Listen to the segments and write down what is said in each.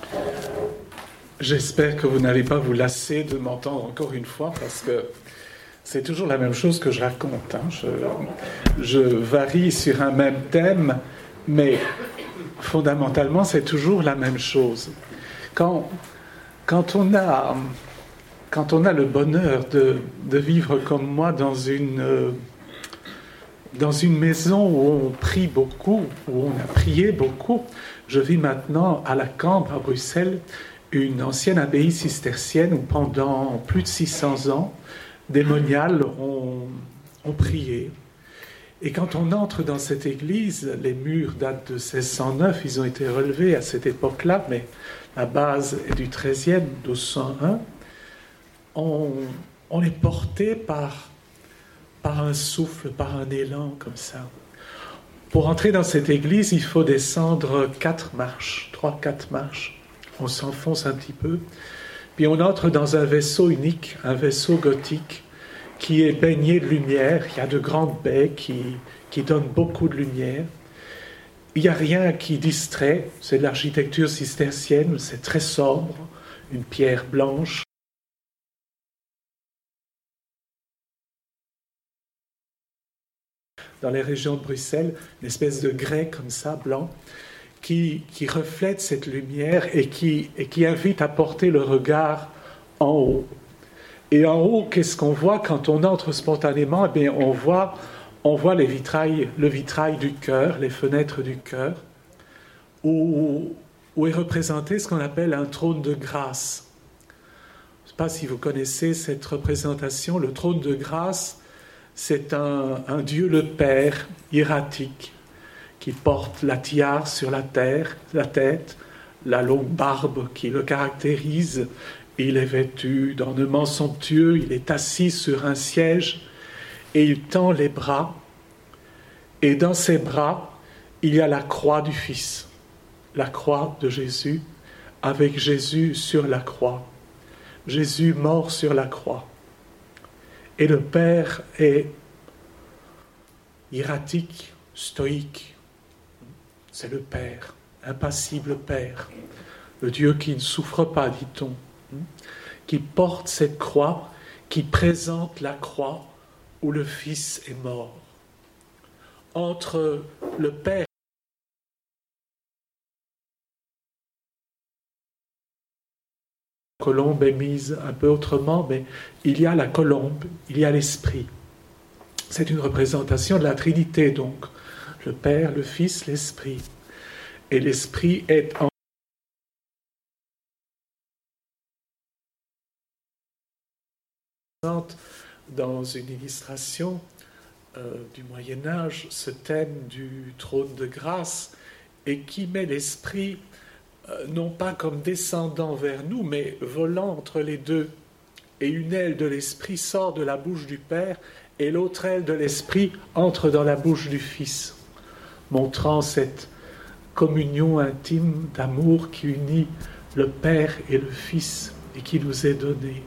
J'espère que vous n'allez pas vous lasser de m'entendre encore une fois, parce que c'est toujours la même chose que je raconte. Je varie sur un même thème, mais fondamentalement, c'est toujours la même chose. Quand on a le bonheur de vivre comme moi dans une maison où on prie beaucoup, où on a prié beaucoup, je vis maintenant à la Cambre, à Bruxelles, une ancienne abbaye cistercienne où pendant plus de 600 ans, des moniales ont prié. Et quand on entre dans cette église, les murs datent de 1609, ils ont été relevés à cette époque-là, mais la base est du XIIIe, 1201, on est porté par un souffle, par un élan comme ça. Pour entrer dans cette église, il faut descendre 4 marches, 3-4 marches. On s'enfonce un petit peu, puis on entre dans un vaisseau unique, un vaisseau gothique qui est baigné de lumière. Il y a de grandes baies qui donnent beaucoup de lumière. Il n'y a rien qui distrait, c'est de l'architecture cistercienne, c'est très sobre, une pierre blanche. Dans les régions de Bruxelles, une espèce de grès comme ça, blanc, qui reflète cette lumière et qui invite à porter le regard en haut. Et en haut, qu'est-ce qu'on voit quand on entre spontanément? Eh bien, on voit le vitrail du cœur, les fenêtres du cœur, où est représenté ce qu'on appelle un trône de grâce. Je ne sais pas si vous connaissez cette représentation. Le trône de grâce, c'est un Dieu le Père hiératique qui porte la tiare sur la tête, la longue barbe qui le caractérise. Il est vêtu d'ornements somptueux, il est assis sur un siège et il tend les bras. Et dans ses bras, il y a la croix du Fils, la croix de Jésus, avec Jésus sur la croix. Jésus mort sur la croix. Et le Père est hiératique, stoïque. C'est le Père, impassible Père, le Dieu qui ne souffre pas, dit-on, qui porte cette croix, qui présente la croix où le Fils est mort. Entre le Père, la colombe est mise un peu autrement, mais il y a la colombe, il y a l'Esprit. C'est une représentation de la Trinité, donc. Le Père, le Fils, l'Esprit. Et l'Esprit est dans une illustration du Moyen-Âge, ce thème du trône de grâce, et qui met l'Esprit non pas comme descendant vers nous, mais volant entre les deux. Et une aile de l'Esprit sort de la bouche du Père, et l'autre aile de l'Esprit entre dans la bouche du Fils, montrant cette communion intime d'amour qui unit le Père et le Fils et qui nous est donnée.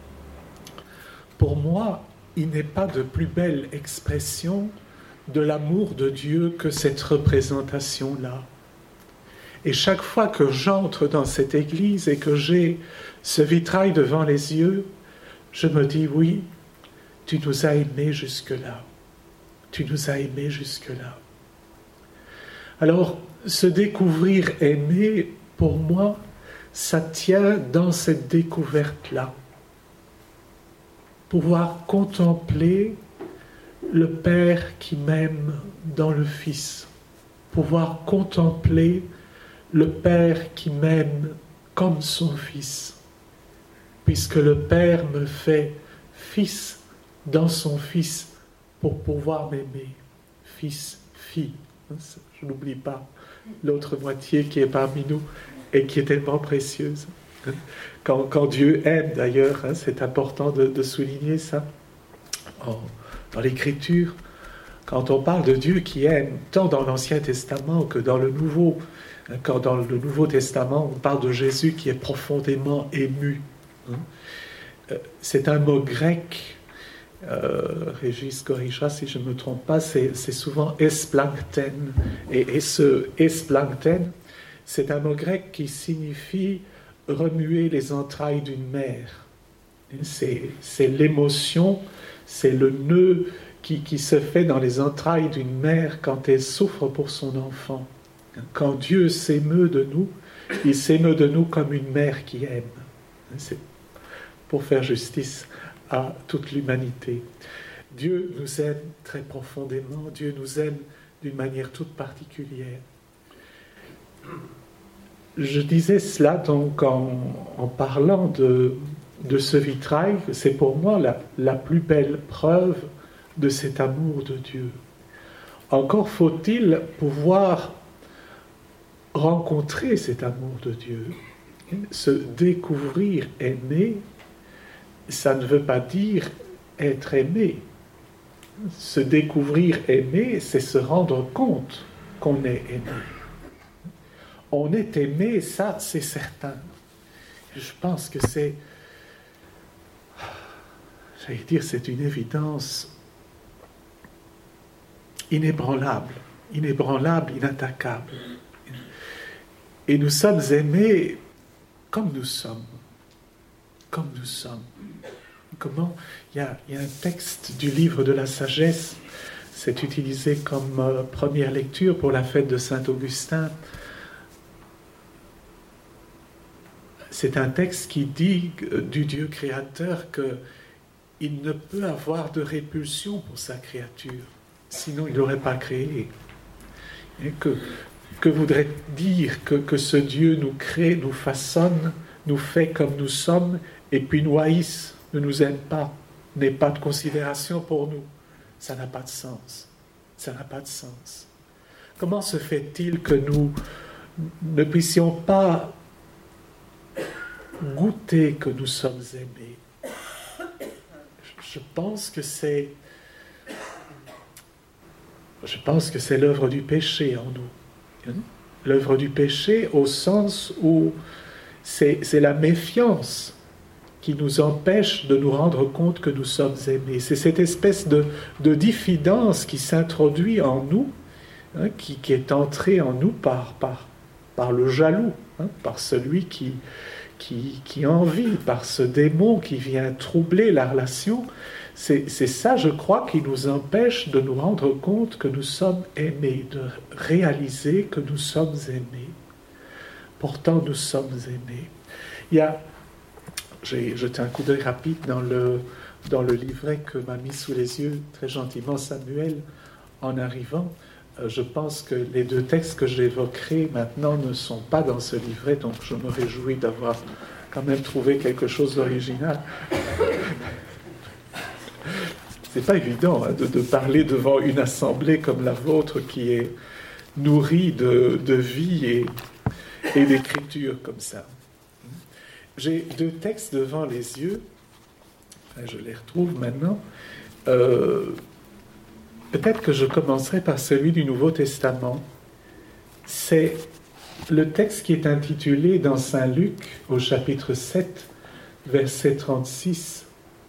Pour moi, il n'est pas de plus belle expression de l'amour de Dieu que cette représentation-là. Et chaque fois que j'entre dans cette église et que j'ai ce vitrail devant les yeux, je me dis, oui, tu nous as aimés jusque-là. Tu nous as aimés jusque-là. Alors, se découvrir aimé, pour moi, ça tient dans cette découverte-là. Pouvoir contempler le Père qui m'aime dans le Fils. Pouvoir contempler le Père qui m'aime comme son Fils. Puisque le Père me fait Fils dans son Fils pour pouvoir m'aimer. Fils, fille. Je n'oublie pas l'autre moitié qui est parmi nous et qui est tellement précieuse. Quand Dieu aime, d'ailleurs, c'est important de souligner ça. Dans l'Écriture, quand on parle de Dieu qui aime, tant dans l'Ancien Testament que dans le Nouveau, quand dans le Nouveau Testament, on parle de Jésus qui est profondément ému. C'est un mot grec, Régis corrigera si je ne me trompe pas, c'est souvent esplankten. Et ce esplankten, C'est un mot grec qui signifie remuer les entrailles d'une mère. C'est l'émotion, c'est le nœud qui se fait dans les entrailles d'une mère quand elle souffre pour son enfant. Quand Dieu s'émeut de nous, il s'émeut de nous comme une mère qui aime. C'est pour faire justice à toute l'humanité. Dieu nous aime très profondément, Dieu nous aime d'une manière toute particulière. Je disais cela donc en parlant de ce vitrail, c'est pour moi la plus belle preuve de cet amour de Dieu. Encore faut-il pouvoir rencontrer cet amour de Dieu. Se découvrir aimé, ça ne veut pas dire être aimé. Se découvrir aimé, c'est se rendre compte qu'on est aimé. On est aimé, ça c'est certain. Je pense que c'est une évidence inébranlable, inattaquable. Et nous sommes aimés comme nous sommes. Comme nous sommes. Comment? Il y a un texte du livre de la sagesse, c'est utilisé comme première lecture pour la fête de Saint-Augustin. C'est un texte qui dit du Dieu créateur qu'il ne peut avoir de répulsion pour sa créature, sinon il n'aurait pas créé. Et que voudrait dire que ce Dieu nous crée, nous façonne, nous fait comme nous sommes, et puis nous haïsse, ne nous aime pas, n'ait pas de considération pour nous? Ça n'a pas de sens. Ça n'a pas de sens. Comment se fait-il que nous ne puissions pas goûter que nous sommes aimés? Je pense que c'est l'œuvre du péché en nous. L'œuvre du péché au sens où c'est la méfiance qui nous empêche de nous rendre compte que nous sommes aimés. C'est cette espèce de diffidence qui s'introduit en nous, qui est entrée en nous par le jaloux, par celui qui envie, par ce démon qui vient troubler la relation. C'est ça, je crois, qui nous empêche de nous rendre compte que nous sommes aimés, de réaliser que nous sommes aimés. Pourtant, nous sommes aimés. J'ai jeté un coup d'œil rapide dans le livret que m'a mis sous les yeux très gentiment Samuel en arrivant. Je pense que les deux textes que j'évoquerai maintenant ne sont pas dans ce livret, donc je me réjouis d'avoir quand même trouvé quelque chose d'original. C'est pas évident de parler devant une assemblée comme la vôtre qui est nourrie de vie et d'écriture comme ça. J'ai deux textes devant les yeux, je les retrouve maintenant. Peut-être que je commencerai par celui du Nouveau Testament. C'est le texte qui est intitulé dans Saint Luc, au chapitre 7, verset 36,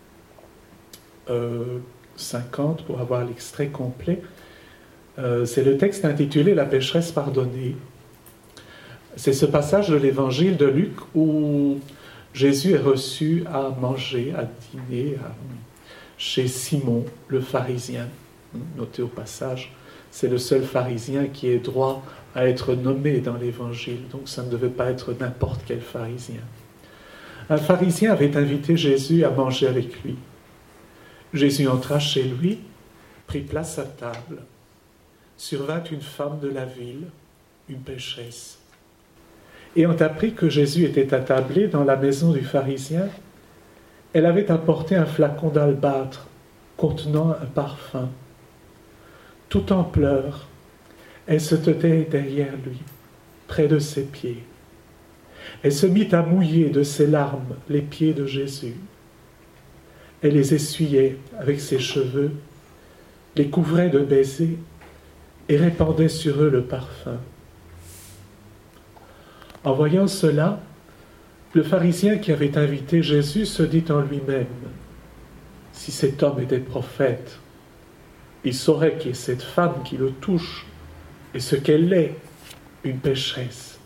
50, pour avoir l'extrait complet. C'est le texte intitulé « La pécheresse pardonnée ». C'est ce passage de l'évangile de Luc où Jésus est reçu à manger, à dîner chez Simon, le pharisien. Notez au passage, c'est le seul pharisien qui ait droit à être nommé dans l'évangile, donc ça ne devait pas être n'importe quel pharisien. Un pharisien avait invité Jésus à manger avec lui. Jésus entra chez lui, prit place à table. Survint une femme de la ville, une pécheresse. Ayant appris que Jésus était attablé dans la maison du pharisien, elle avait apporté un flacon d'albâtre contenant un parfum. Tout en pleurs, elle se tenait derrière lui, près de ses pieds. Elle se mit à mouiller de ses larmes les pieds de Jésus. Elle les essuyait avec ses cheveux, les couvrait de baisers et répandait sur eux le parfum. En voyant cela, le pharisien qui avait invité Jésus se dit en lui-même, « Si cet homme était prophète, il saurait qui est cette femme qui le touche et ce qu'elle est, une pécheresse. »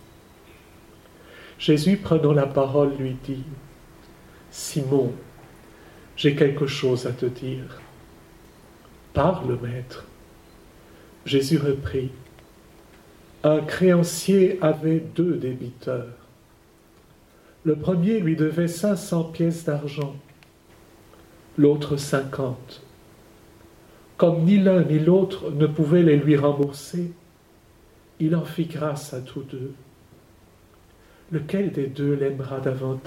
Jésus, prenant la parole, lui dit, « Simon, j'ai quelque chose à te dire. » « Parle, maître. » Jésus reprit, « Un créancier avait 2 débiteurs. Le premier lui devait 500 pièces d'argent, l'autre 50. Comme ni l'un ni l'autre ne pouvaient les lui rembourser, il en fit grâce à tous 2. Lequel des 2 l'aimera davantage ?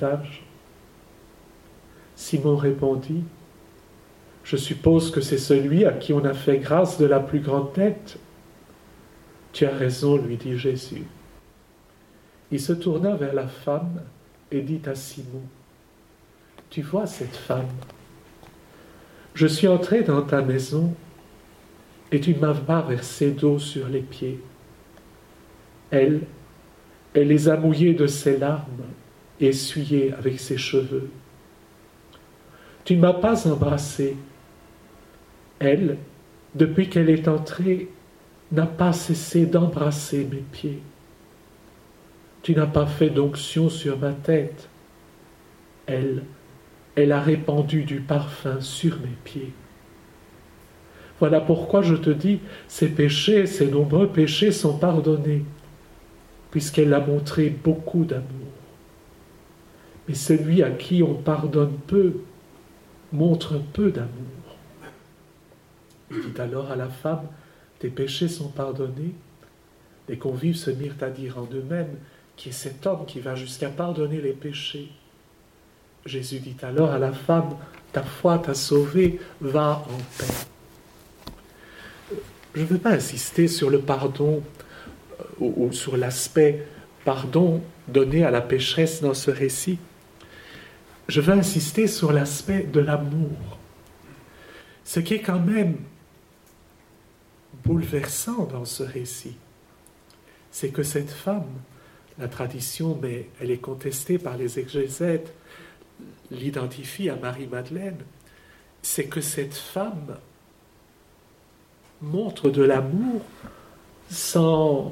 Simon répondit, « Je suppose que c'est celui à qui on a fait grâce de la plus grande dette. » « Tu as raison, lui dit Jésus. Il se tourna vers la femme et dit à Simon, « Tu vois cette femme ? Je suis entré dans ta maison et tu ne m'as pas versé d'eau sur les pieds. Elle les a mouillés de ses larmes et essuyés avec ses cheveux. Tu ne m'as pas embrassé. Elle, depuis qu'elle est entrée, n'a pas cessé d'embrasser mes pieds. Tu n'as pas fait d'onction sur ma tête. Elle a répandu du parfum sur mes pieds. Voilà pourquoi je te dis, ses péchés, ses nombreux péchés sont pardonnés, puisqu'elle a montré beaucoup d'amour. Mais celui à qui on pardonne peu, montre peu d'amour. » Il dit alors à la femme, « Tes péchés sont pardonnés. » Les convives se mirent à dire en eux-mêmes, « Qui est cet homme qui va jusqu'à pardonner les péchés ?» Jésus dit alors à la femme, « Ta foi t'a sauvée, va en paix. » Je ne veux pas insister sur le pardon ou sur l'aspect pardon donné à la pécheresse dans ce récit. Je veux insister sur l'aspect de l'amour. Ce qui est quand même bouleversant dans ce récit, c'est que cette femme, la tradition, mais elle est contestée par les exégètes, l'identifie à Marie-Madeleine, c'est que cette femme montre de l'amour sans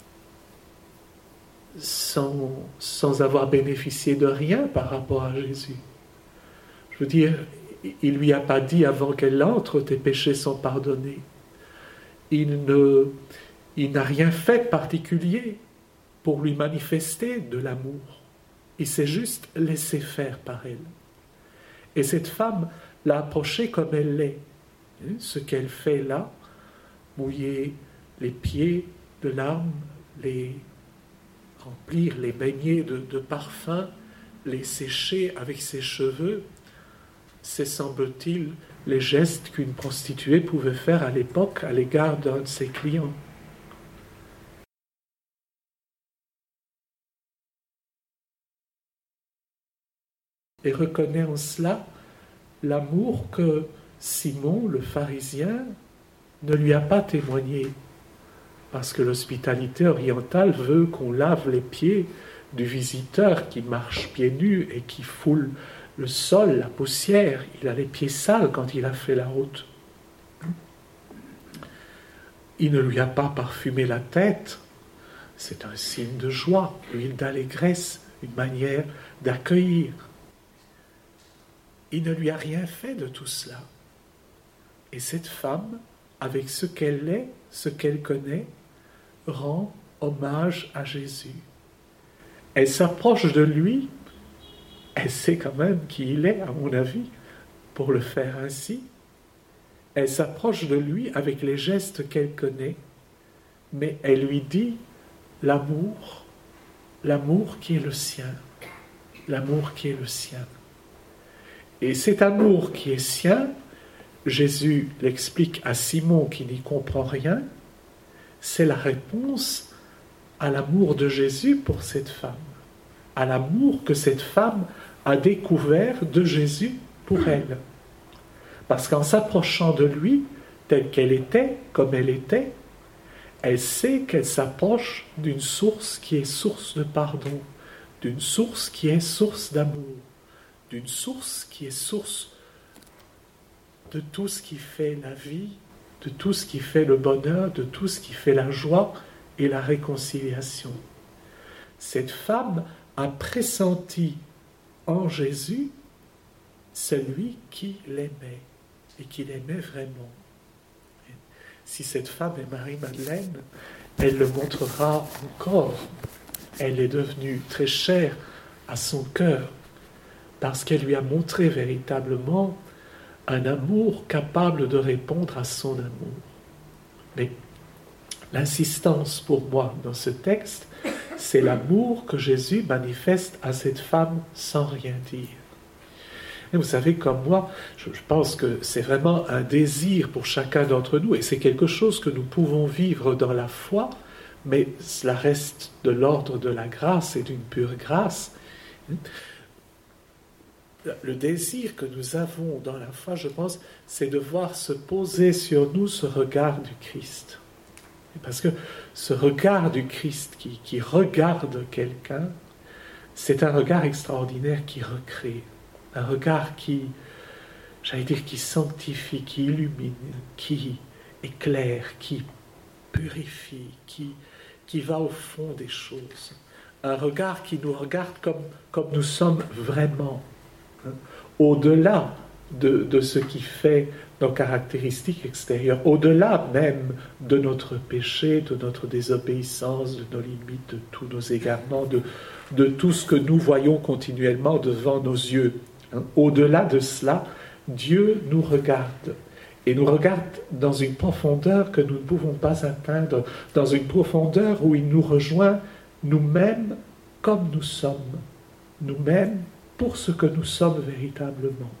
avoir bénéficié de rien par rapport à Jésus. Je veux dire, il ne lui a pas dit avant qu'elle entre, tes péchés sont pardonnés. Il n'a rien fait de particulier pour lui manifester de l'amour. Il s'est juste laissé faire par elle. Et cette femme l'a approché comme elle l'est. Ce qu'elle fait là, mouiller les pieds de larmes, les remplir, les baigner de parfum, les sécher avec ses cheveux, c'est, semble-t-il, les gestes qu'une prostituée pouvait faire à l'époque à l'égard d'un de ses clients. Et reconnaît en cela l'amour que Simon, le pharisien, ne lui a pas témoigné. Parce que l'hospitalité orientale veut qu'on lave les pieds du visiteur qui marche pieds nus et qui foule le sol, la poussière. Il a les pieds sales quand il a fait la route. Il ne lui a pas parfumé la tête. C'est un signe de joie, l'huile d'allégresse, une manière d'accueillir. Il ne lui a rien fait de tout cela. Et cette femme, avec ce qu'elle est, ce qu'elle connaît, rend hommage à Jésus. Elle s'approche de lui, elle sait quand même qui il est, à mon avis, pour le faire ainsi. Elle s'approche de lui avec les gestes qu'elle connaît, mais elle lui dit l'amour qui est le sien, l'amour qui est le sien. Et cet amour qui est sien, Jésus l'explique à Simon qui n'y comprend rien, c'est la réponse à l'amour de Jésus pour cette femme, à l'amour que cette femme a découvert de Jésus pour elle. Parce qu'en s'approchant de lui, telle qu'elle était, comme elle était, elle sait qu'elle s'approche d'une source qui est source de pardon, d'une source qui est source d'amour, d'une source qui est source de tout ce qui fait la vie, de tout ce qui fait le bonheur, de tout ce qui fait la joie et la réconciliation. Cette femme a pressenti en Jésus celui qui l'aimait et qui l'aimait vraiment. Si cette femme est Marie-Madeleine, elle le montrera encore. Elle est devenue très chère à son cœur parce qu'elle lui a montré véritablement un amour capable de répondre à son amour. Mais l'insistance pour moi dans ce texte, c'est l'amour que Jésus manifeste à cette femme sans rien dire. Et vous savez, comme moi, je pense que c'est vraiment un désir pour chacun d'entre nous, et c'est quelque chose que nous pouvons vivre dans la foi, mais cela reste de l'ordre de la grâce et d'une pure grâce. Le désir que nous avons dans la foi, je pense, c'est de voir se poser sur nous ce regard du Christ. Parce que ce regard du Christ qui regarde quelqu'un, c'est un regard extraordinaire qui recrée. Un regard qui, j'allais dire, qui sanctifie, qui illumine, qui éclaire, qui purifie, qui va au fond des choses. Un regard qui nous regarde comme nous sommes vraiment, hein, au-delà de ce qui fait nos caractéristiques extérieures, au-delà même de notre péché, de notre désobéissance, de nos limites, de tous nos égarements, de tout ce que nous voyons continuellement devant nos yeux. Au-delà de cela, Dieu nous regarde, et nous regarde dans une profondeur que nous ne pouvons pas atteindre, dans une profondeur où il nous rejoint nous-mêmes comme nous sommes, nous-mêmes pour ce que nous sommes véritablement.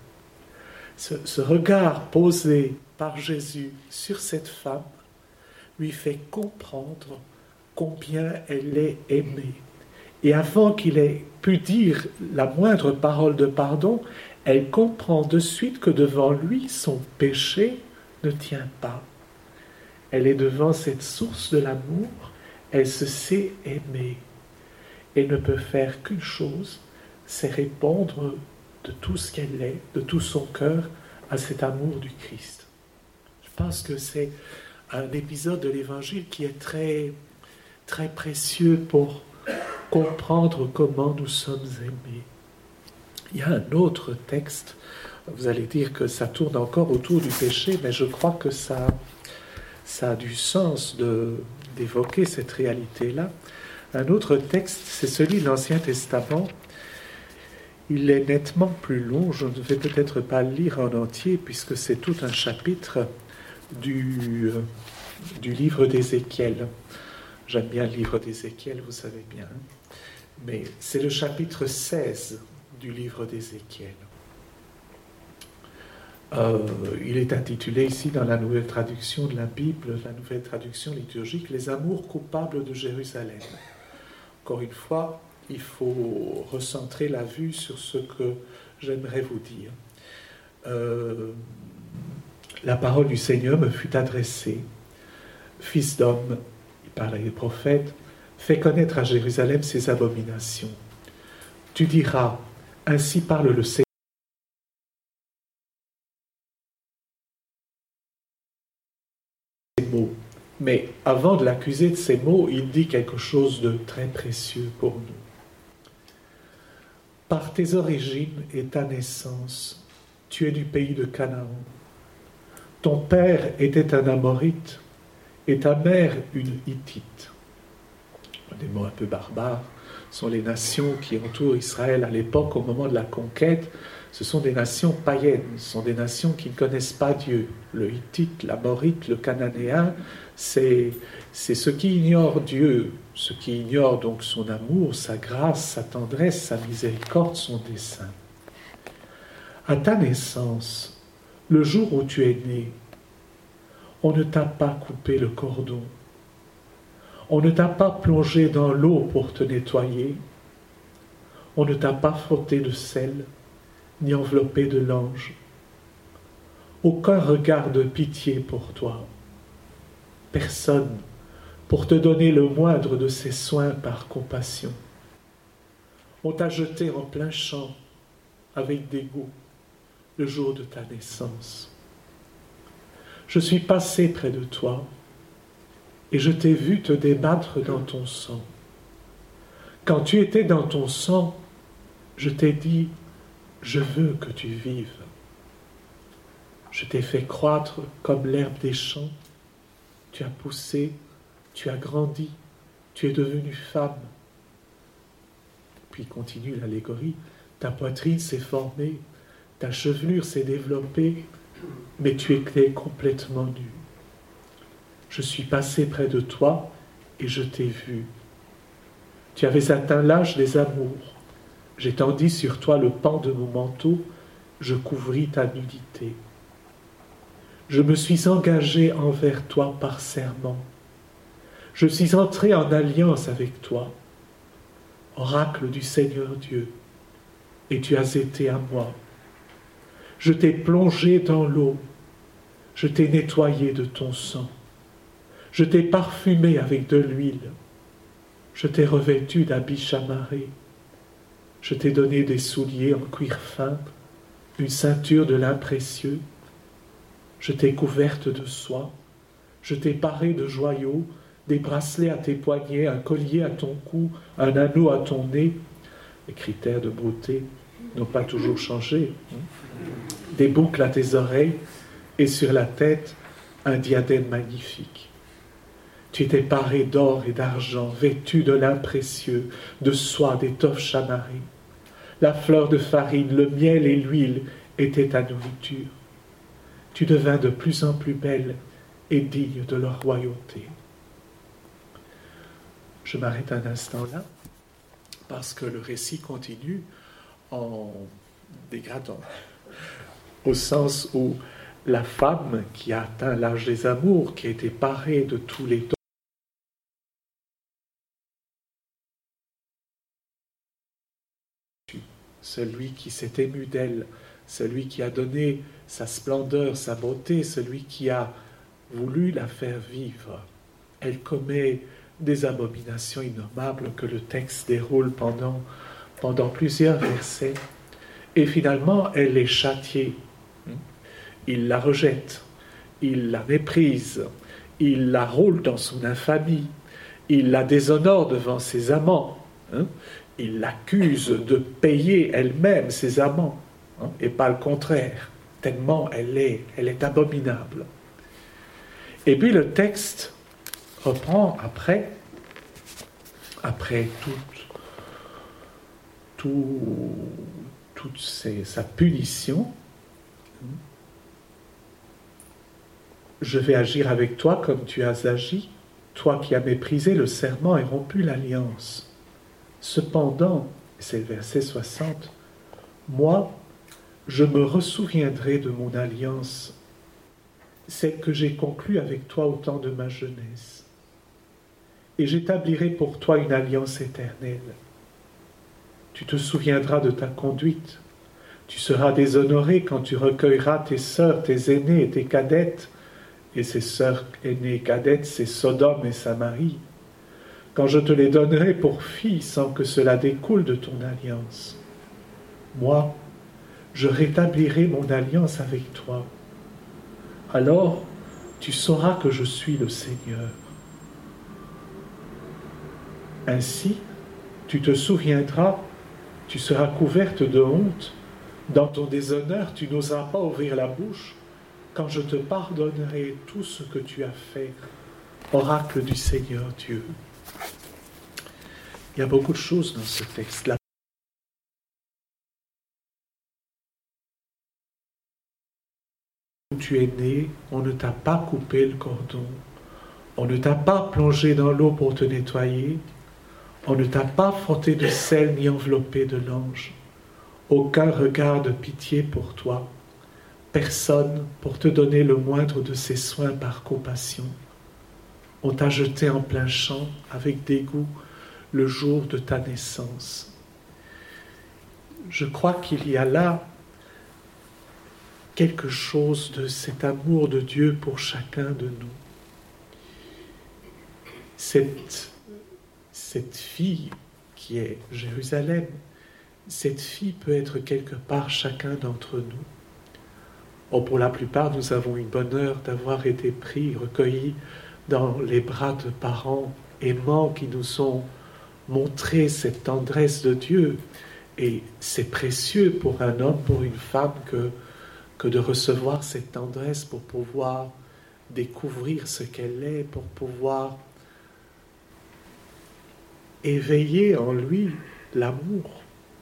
Ce regard posé par Jésus sur cette femme lui fait comprendre combien elle est aimée. Et avant qu'il ait pu dire la moindre parole de pardon, elle comprend de suite que devant lui, son péché ne tient pas. Elle est devant cette source de l'amour, elle se sait aimer. Elle ne peut faire qu'une chose, c'est répondre de tout ce qu'elle est, de tout son cœur, à cet amour du Christ. Je pense que c'est un épisode de l'Évangile qui est très, très précieux pour comprendre comment nous sommes aimés. Il y a un autre texte, vous allez dire que ça tourne encore autour du péché, mais je crois que ça a du sens d'évoquer cette réalité-là. Un autre texte, c'est celui de l'Ancien Testament. Il est nettement plus long, je ne vais peut-être pas le lire en entier, puisque c'est tout un chapitre du livre d'Ézéchiel. J'aime bien le livre d'Ézéchiel, vous savez bien. Mais c'est le chapitre 16 du livre d'Ézéchiel. Il est intitulé ici, dans la nouvelle traduction de la Bible, la nouvelle traduction liturgique, « Les amours coupables de Jérusalem ». Encore une fois, il faut recentrer la vue sur ce que j'aimerais vous dire. La parole du Seigneur me fut adressée. Fils d'homme, il parlait des prophètes, fais connaître à Jérusalem ses abominations. Tu diras, ainsi parle le Seigneur. Mais avant de l'accuser de ces mots, il dit quelque chose de très précieux pour nous. Par tes origines et ta naissance, tu es du pays de Canaan. Ton père était un Amorite et ta mère une Hittite. Des mots un peu barbares sont les nations qui entourent Israël à l'époque, au moment de la conquête. Ce sont des nations païennes, ce sont des nations qui ne connaissent pas Dieu. Le Hittite, l'Amorite, le Cananéen, c'est ceux qui ignorent Dieu, ceux qui ignorent donc son amour, sa grâce, sa tendresse, sa miséricorde, son dessein. À ta naissance, le jour où tu es né, on ne t'a pas coupé le cordon, on ne t'a pas plongé dans l'eau pour te nettoyer, on ne t'a pas frotté de sel, ni enveloppé de lange. Aucun regard de pitié pour toi. Personne pour te donner le moindre de ses soins par compassion. On t'a jeté en plein champ avec dégoût le jour de ta naissance. Je suis passé près de toi et je t'ai vu te débattre dans ton sang. Quand tu étais dans ton sang, je t'ai dit, je veux que tu vives. Je t'ai fait croître comme l'herbe des champs. Tu as poussé, tu as grandi, tu es devenue femme. Puis continue l'allégorie. Ta poitrine s'est formée, ta chevelure s'est développée, mais tu étais complètement nue. Je suis passé près de toi et je t'ai vu. Tu avais atteint l'âge des amours. J'ai tendu sur toi le pan de mon manteau, je couvris ta nudité. Je me suis engagé envers toi par serment. Je suis entré en alliance avec toi, oracle du Seigneur Dieu, et tu as été à moi. Je t'ai plongé dans l'eau, je t'ai nettoyé de ton sang, je t'ai parfumé avec de l'huile, je t'ai revêtu d'habits chamarrés, je t'ai donné des souliers en cuir fin, une ceinture de lin précieux, je t'ai couverte de soie, je t'ai parée de joyaux, des bracelets à tes poignets, un collier à ton cou, un anneau à ton nez. Les critères de beauté n'ont pas toujours changé. Des boucles à tes oreilles et sur la tête, un diadème magnifique. Tu étais paré d'or et d'argent, vêtu de lin précieux, de soie, d'étoffes chamarrées. La fleur de farine, le miel et l'huile étaient ta nourriture. Tu devins de plus en plus belle et digne de leur royauté. Je m'arrête un instant là, parce que le récit continue en dégradant, au sens où la femme qui a atteint l'âge des amours, qui a été parée de tous les dons, celui qui s'est ému d'elle, celui qui a donné sa splendeur, sa beauté, celui qui a voulu la faire vivre, elle commet des abominations innommables que le texte déroule pendant plusieurs versets. Et finalement, elle est châtiée. Il la rejette, il la méprise, il la roule dans son infamie, il la déshonore devant ses amants, il l'accuse de payer elle-même ses amants, et pas le contraire, tellement elle est abominable. Et puis le texte reprend après toute sa punition. Je vais agir avec toi comme tu as agi, toi qui as méprisé le serment et rompu l'alliance. Cependant, c'est le verset 60, moi, je me ressouviendrai de mon alliance, celle que j'ai conclue avec toi au temps de ma jeunesse. Et j'établirai pour toi une alliance éternelle. Tu te souviendras de ta conduite. Tu seras déshonoré quand tu recueilleras tes sœurs, tes aînées et tes cadettes. Et ces sœurs aînées et cadettes, c'est Sodome et Samarie. Quand je te les donnerai pour filles sans que cela découle de ton alliance. Moi, je rétablirai mon alliance avec toi. Alors, tu sauras que je suis le Seigneur. Ainsi, tu te souviendras, tu seras couverte de honte. Dans ton déshonneur, tu n'oseras pas ouvrir la bouche quand je te pardonnerai tout ce que tu as fait, oracle du Seigneur Dieu. Il y a beaucoup de choses dans ce texte-là. Où tu es né, on ne t'a pas coupé le cordon, on ne t'a pas plongé dans l'eau pour te nettoyer, on ne t'a pas frotté de sel ni enveloppé de lange. Aucun regard de pitié pour toi, personne pour te donner le moindre de ses soins par compassion. On t'a jeté en plein champ avec dégoût le jour de ta naissance. Je crois qu'il y a là quelque chose de cet amour de Dieu pour chacun de nous. Cette fille qui est Jérusalem, cette fille peut être quelque part chacun d'entre nous. Oh, pour la plupart, nous avons eu le bonheur d'avoir été pris, recueillis dans les bras de parents aimants qui nous ont montrer cette tendresse de Dieu. Et c'est précieux pour un homme, pour une femme, que de recevoir cette tendresse pour pouvoir découvrir ce qu'elle est, pour pouvoir éveiller en lui l'amour.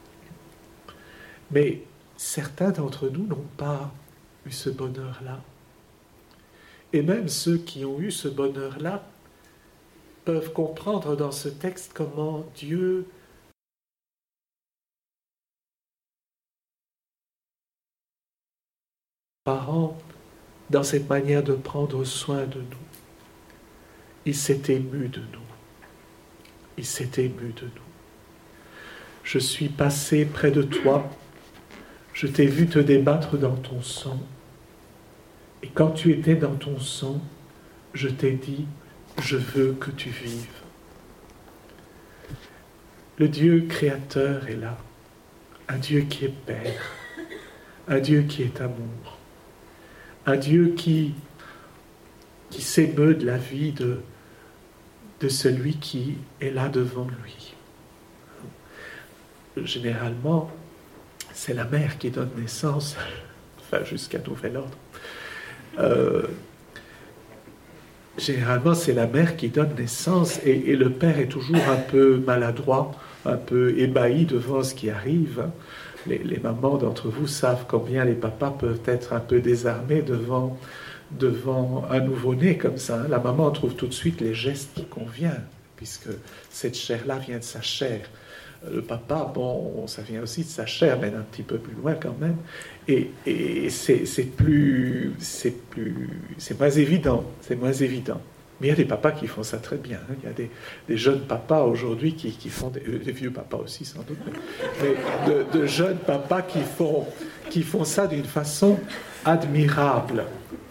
Mais certains d'entre nous n'ont pas eu ce bonheur-là. Et même ceux qui ont eu ce bonheur-là peuvent comprendre dans ce texte comment Dieu parent dans cette manière de prendre soin de nous. Il s'est ému de nous. Il s'est ému de nous. Je suis passé près de toi. Je t'ai vu te débattre dans ton sang. Et quand tu étais dans ton sang, je t'ai dit, je veux que tu vives. Le Dieu créateur est là. Un Dieu qui est Père. Un Dieu qui est amour. Un Dieu qui s'émeut de la vie de celui qui est là devant lui. Généralement, c'est la mère qui donne naissance, enfin jusqu'à nouvel ordre. Généralement, c'est la mère qui donne naissance et le père est toujours un peu maladroit, un peu ébahi devant ce qui arrive. Les mamans d'entre vous savent combien les papas peuvent être un peu désarmés devant un nouveau-né comme ça. La maman trouve tout de suite les gestes qui conviennent, puisque cette chair-là vient de sa chair. Le papa, bon, ça vient aussi de sa chair, mais un petit peu plus loin quand même. Et c'est moins évident, Mais il y a des papas qui font ça très bien. Il y a des jeunes papas aujourd'hui qui font, des vieux papas aussi sans doute, mais de jeunes papas qui font ça d'une façon admirable.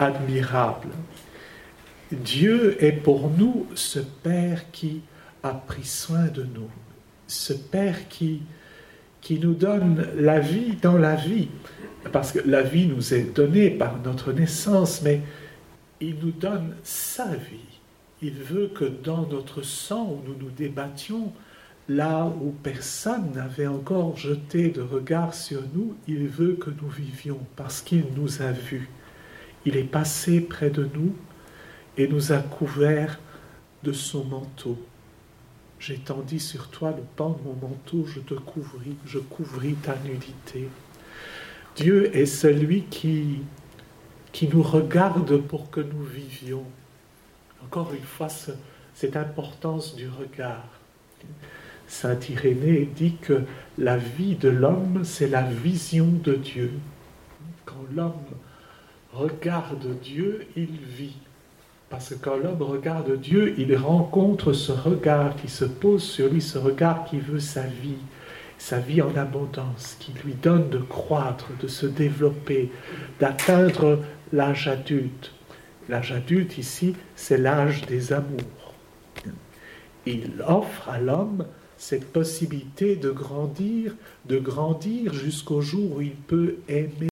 Dieu est pour nous ce Père qui a pris soin de nous, ce Père qui nous donne la vie dans la vie, parce que la vie nous est donnée par notre naissance, mais il nous donne sa vie. Il veut que dans notre sang où nous nous débattions, là où personne n'avait encore jeté de regard sur nous, il veut que nous vivions parce qu'il nous a vus. Il est passé près de nous et nous a couverts de son manteau. J'étendis sur toi le pan de mon manteau, je couvris ta nudité. Dieu est celui qui nous regarde pour que nous vivions. Encore une fois, cette importance du regard. Saint Irénée dit que la vie de l'homme, c'est la vision de Dieu. Quand l'homme regarde Dieu, il vit. Parce que quand l'homme regarde Dieu, il rencontre ce regard qui se pose sur lui, ce regard qui veut sa vie en abondance, qui lui donne de croître, de se développer, d'atteindre l'âge adulte. L'âge adulte ici, c'est l'âge des amours. Il offre à l'homme cette possibilité de grandir jusqu'au jour où il peut aimer.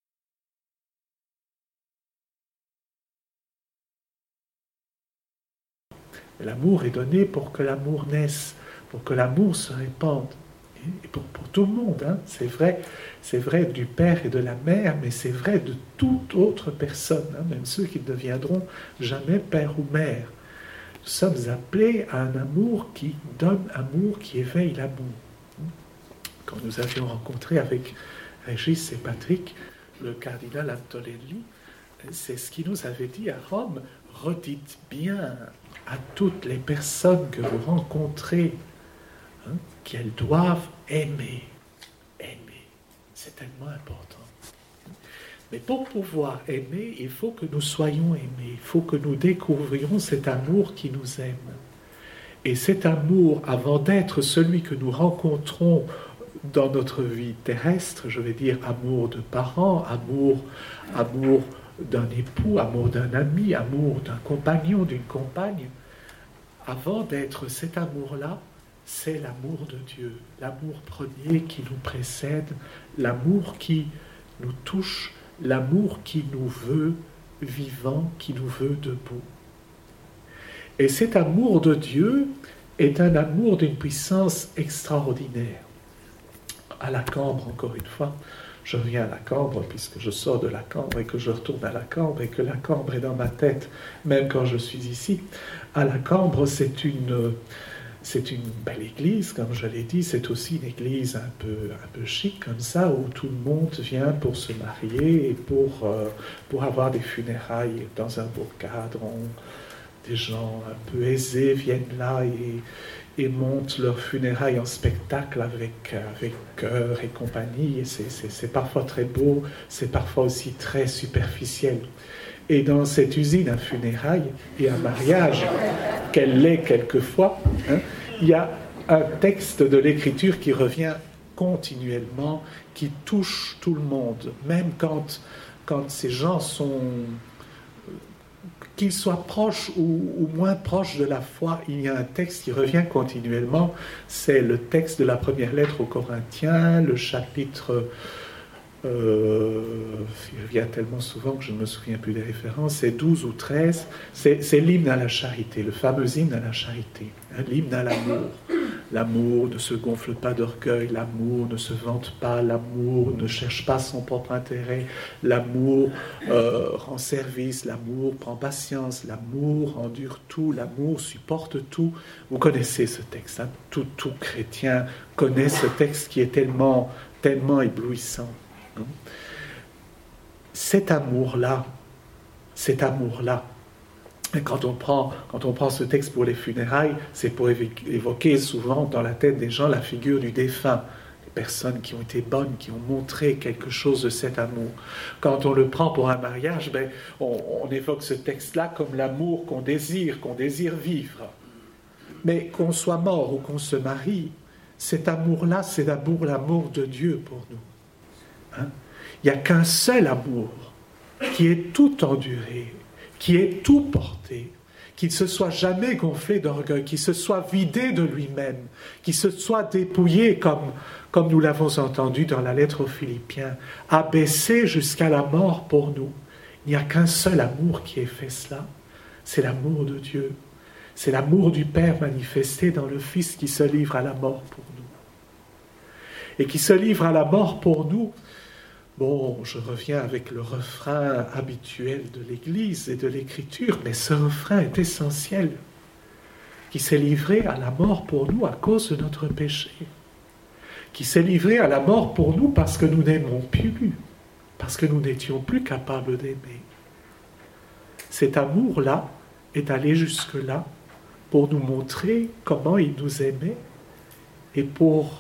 L'amour est donné pour que l'amour naisse, pour que l'amour se répande. Et pour tout le monde, hein. C'est vrai du père et de la mère, mais c'est vrai de toute autre personne, hein, même ceux qui ne deviendront jamais père ou mère. Nous sommes appelés à un amour qui donne amour, qui éveille l'amour. Quand nous avions rencontré avec Régis et Patrick le cardinal Antonelli, c'est ce qu'il nous avait dit à Rome: redites bien à toutes les personnes que vous rencontrez, hein, qu'elles doivent aimer. Aimer, c'est tellement important. Mais pour pouvoir aimer, il faut que nous soyons aimés, il faut que nous découvrions cet amour qui nous aime. Et cet amour, avant d'être celui que nous rencontrons dans notre vie terrestre, je vais dire amour de parents, amour d'un époux, amour d'un ami, amour d'un compagnon, d'une compagne, avant d'être cet amour-là, c'est l'amour de Dieu, l'amour premier qui nous précède, l'amour qui nous touche, l'amour qui nous veut vivants, qui nous veut debout. Et cet amour de Dieu, est un amour d'une puissance extraordinaire. À la Cambre, encore une fois, je reviens à la Cambre, puisque je sors de la Cambre et que je retourne à la Cambre et que la Cambre est dans ma tête, même quand je suis ici. À la Cambre, c'est une belle église, comme je l'ai dit, c'est aussi une église un peu chic, comme ça, où tout le monde vient pour se marier et pour avoir des funérailles dans un beau cadre. Des gens un peu aisés viennent là et montent leurs funérailles en spectacle avec chœur et compagnie. Et c'est parfois très beau, c'est parfois aussi très superficiel. Et dans cette usine à funérailles et à mariage, qu'elle l'est quelquefois, il y a un texte de l'Écriture qui revient continuellement, qui touche tout le monde, même quand ces gens sont... qu'ils soient proches ou moins proches de la foi, il y a un texte qui revient continuellement, c'est le texte de la première lettre aux Corinthiens, le chapitre... il revient tellement souvent que je ne me souviens plus des références, c'est 12 ou 13, c'est l'hymne à la charité, le fameux hymne à la charité, l'hymne à l'amour. L'amour ne se gonfle pas d'orgueil, l'amour ne se vante pas, l'amour ne cherche pas son propre intérêt, l'amour rend service, l'amour prend patience, l'amour endure tout, l'amour supporte tout. Vous connaissez ce texte, hein? Tout chrétien connaît ce texte qui est tellement éblouissant. Cet amour-là, quand on prend ce texte pour les funérailles, c'est pour évoquer souvent dans la tête des gens la figure du défunt, les personnes qui ont été bonnes, qui ont montré quelque chose de cet amour. Quand on le prend pour un mariage, on évoque ce texte-là comme l'amour qu'on désire vivre. Mais qu'on soit mort ou qu'on se marie, cet amour-là, c'est l'amour de Dieu pour nous. Il n'y a qu'un seul amour qui est tout enduré, qui est tout porté, qui ne se soit jamais gonflé d'orgueil, qui se soit vidé de lui-même, qui se soit dépouillé, comme nous l'avons entendu dans la lettre aux Philippiens, abaissé jusqu'à la mort pour nous. Il n'y a qu'un seul amour qui ait fait cela, c'est l'amour de Dieu. C'est l'amour du Père manifesté dans le Fils qui se livre à la mort pour nous. Et qui se livre à la mort pour nous. Bon, je reviens avec le refrain habituel de l'Église et de l'Écriture, mais ce refrain est essentiel, qui s'est livré à la mort pour nous à cause de notre péché, qui s'est livré à la mort pour nous parce que nous n'aimons plus, parce que nous n'étions plus capables d'aimer. Cet amour-là est allé jusque-là pour nous montrer comment il nous aimait et pour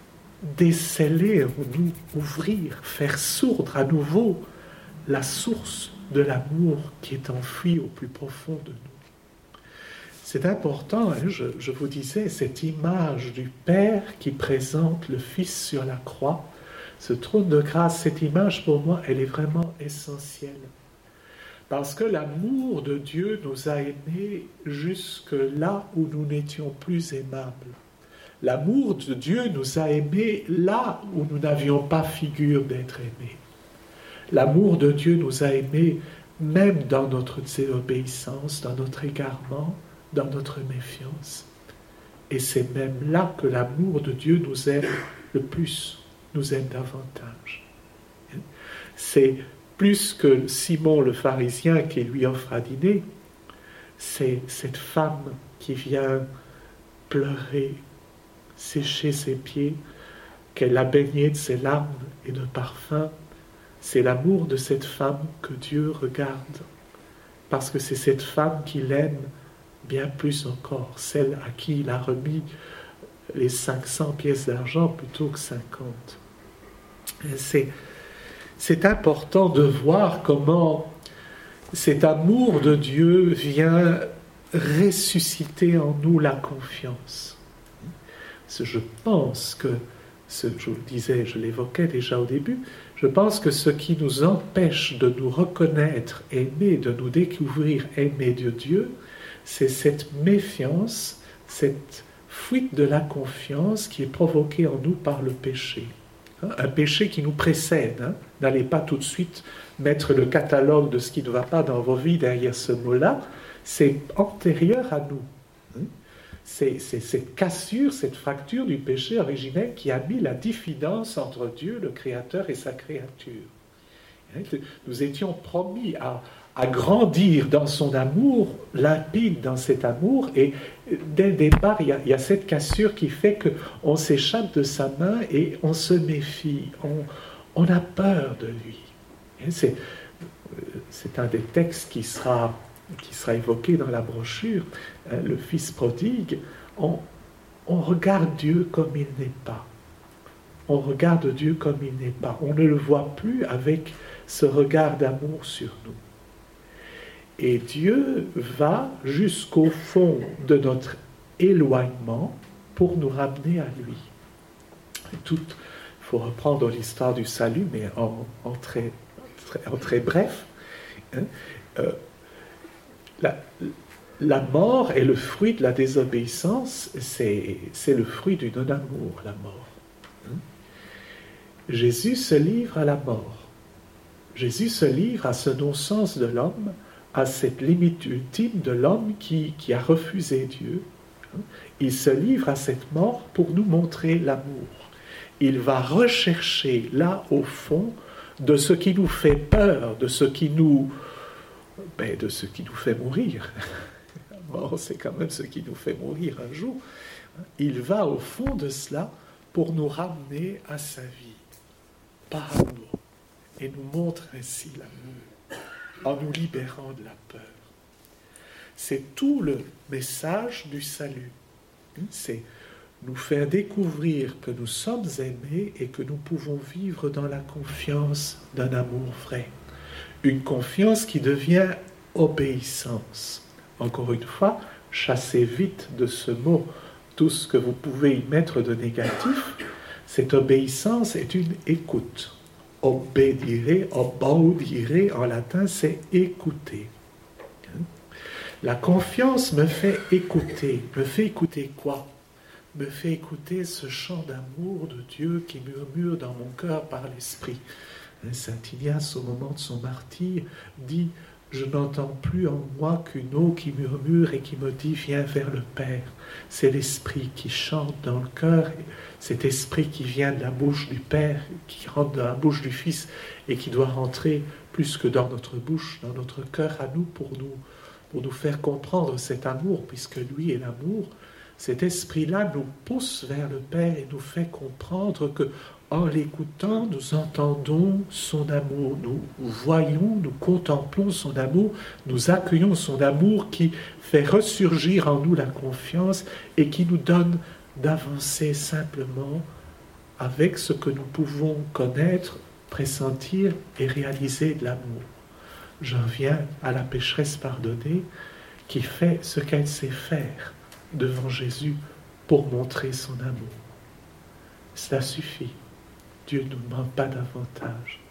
déceler en nous, ouvrir, faire sourdre à nouveau la source de l'amour qui est enfouie au plus profond de nous. C'est important, je vous disais, cette image du Père qui présente le Fils sur la croix, ce trône de grâce, cette image pour moi, elle est vraiment essentielle. Parce que l'amour de Dieu nous a aimés jusque là où nous n'étions plus aimables. L'amour de Dieu nous a aimés là où nous n'avions pas figure d'être aimés. L'amour de Dieu nous a aimés même dans notre désobéissance, dans notre égarement, dans notre méfiance. Et c'est même là que l'amour de Dieu nous aime le plus, nous aime davantage. C'est plus que Simon le pharisien qui lui offre à dîner, c'est cette femme qui vient pleurer, sécher ses pieds, qu'elle a baigné de ses larmes et de parfums. C'est l'amour de cette femme que Dieu regarde, parce que c'est cette femme qu'il aime bien plus encore, celle à qui il a remis les 500 pièces d'argent plutôt que 50. C'est important de voir comment cet amour de Dieu vient ressusciter en nous la confiance. Je pense que, je vous le disais, je l'évoquais déjà au début, je pense que ce qui nous empêche de nous reconnaître aimés, de nous découvrir aimés de Dieu, c'est cette méfiance, cette fuite de la confiance qui est provoquée en nous par le péché. Un péché qui nous précède. N'allez pas tout de suite mettre le catalogue de ce qui ne va pas dans vos vies derrière ce mot-là. C'est antérieur à nous. c'est cette cassure, cette fracture du péché originel qui a mis la diffidence entre Dieu, le Créateur, et sa créature. Nous étions promis à grandir dans son amour, limpide dans cet amour, et dès le départ, il y a cette cassure qui fait qu'on s'échappe de sa main et on se méfie, on a peur de lui. C'est un des textes qui sera évoqué dans la brochure, le Fils prodigue. On regarde Dieu comme il n'est pas. On regarde Dieu comme il n'est pas. On ne le voit plus avec ce regard d'amour sur nous. Et Dieu va jusqu'au fond de notre éloignement pour nous ramener à lui. Il faut reprendre l'histoire du salut, mais en très bref. La mort est le fruit de la désobéissance, c'est le fruit du non-amour, la mort. Jésus se livre à la mort. Jésus se livre à ce non-sens de l'homme, à cette limite ultime de l'homme qui a refusé Dieu. Il se livre à cette mort pour nous montrer l'amour. Il va rechercher là au fond de ce qui nous fait peur, de ce qui nous fait mourir. La mort, c'est quand même ce qui nous fait mourir un jour. Il va au fond de cela pour nous ramener à sa vie, par amour, et nous montre ainsi l'amour, en nous libérant de la peur. C'est tout le message du salut. C'est nous faire découvrir que nous sommes aimés et que nous pouvons vivre dans la confiance d'un amour vrai. Une confiance qui devient obéissance. Encore une fois, chassez vite de ce mot tout ce que vous pouvez y mettre de négatif. Cette obéissance est une écoute. Obédire en latin, c'est écouter. La confiance me fait écouter. Me fait écouter quoi? Me fait écouter ce chant d'amour de Dieu qui murmure dans mon cœur par l'Esprit. Saint Ignace, au moment de son martyre, dit « Je n'entends plus en moi qu'une eau qui murmure et qui me dit « Viens vers le Père ». C'est l'Esprit qui chante dans le cœur, cet Esprit qui vient de la bouche du Père, qui rentre dans la bouche du Fils et qui doit rentrer plus que dans notre bouche, dans notre cœur à nous pour nous faire comprendre cet amour, puisque lui est l'amour. Cet esprit-là nous pousse vers le Père et nous fait comprendre que, en l'écoutant, nous entendons son amour, nous voyons, nous contemplons son amour, nous accueillons son amour qui fait ressurgir en nous la confiance et qui nous donne d'avancer simplement avec ce que nous pouvons connaître, pressentir et réaliser de l'amour. Je reviens à la pécheresse pardonnée qui fait ce qu'elle sait faire devant Jésus pour montrer son amour. Cela suffit. Dieu ne nous demande pas davantage.